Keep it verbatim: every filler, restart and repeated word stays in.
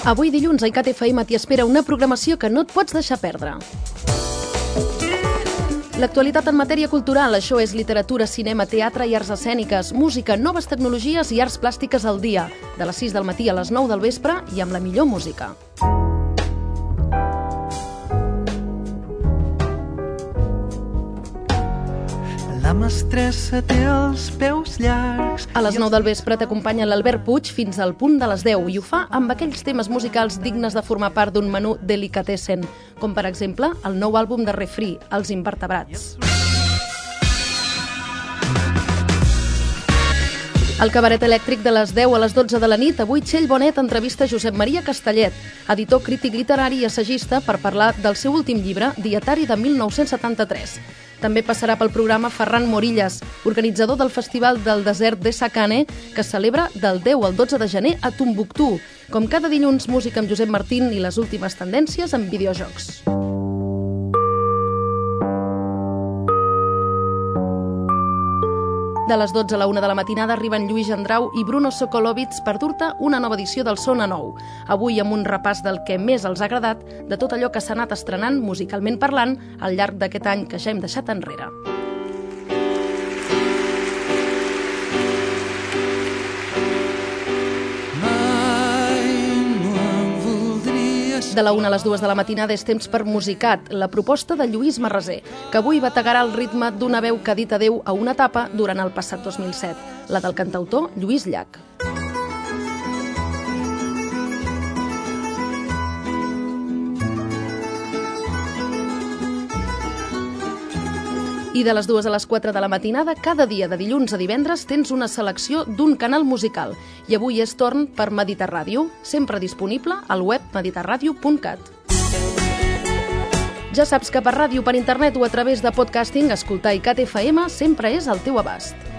Avui dilluns a ICAT F M t'hi espera una programació que no et pots deixar perdre. L'actualitat en matèria cultural, això és literatura, cinema, teatre i arts escèniques, música, noves tecnologies i arts plàstiques al dia, de les sis del matí a les nou del vespre i amb la millor música. La mestressa té els peus llargs. A les nou del vespre t'acompanya l'Albert Puig fins al punt de les deu i ho fa amb aquells temes musicals dignes de formar part d'un menú delicatessen, com per exemple el nou àlbum de Refri, Els Invertebrats. Al cabaret elèctric de les deu a les dotze de la nit, avui Txell Bonet entrevista Josep Maria Castellet, editor, crític literari i assagista, per parlar del seu últim llibre, Dietari de mil nou-cents setanta-tres. També passarà pel programa Ferran Morillas, organitzador del Festival del Desert de Sakane, que es celebra del deu al dotze de gener a Tombuctú. Com cada dilluns, música amb Josep Martín i les últimes tendències en videojocs. De les dotze a la una de la matinada arriben Lluís Gendrau i Bruno Sokolovitz per dur-te una nova edició del Sona Nou. Avui amb un repàs del que més els ha agradat de tot allò que s'ha anat estrenant musicalment parlant al llarg d'aquest any que ja hem deixat enrere. De la una a les dues de la matinada és temps per Musicat, la proposta de Lluís Marraser, que avui bategarà el ritme d'una veu que ha dit adeu a una etapa durant el passat dos mil set, la del cantautor Lluís Llach. I de les dues a les quatre de la matinada, cada dia de dilluns a divendres tens una selecció d'un canal musical. I avui és torn per Mediterràdio, sempre disponible al web mediterradio punt cat. Ja saps que per ràdio, per internet o a través de podcasting, escoltar ICAT F M sempre és al teu abast.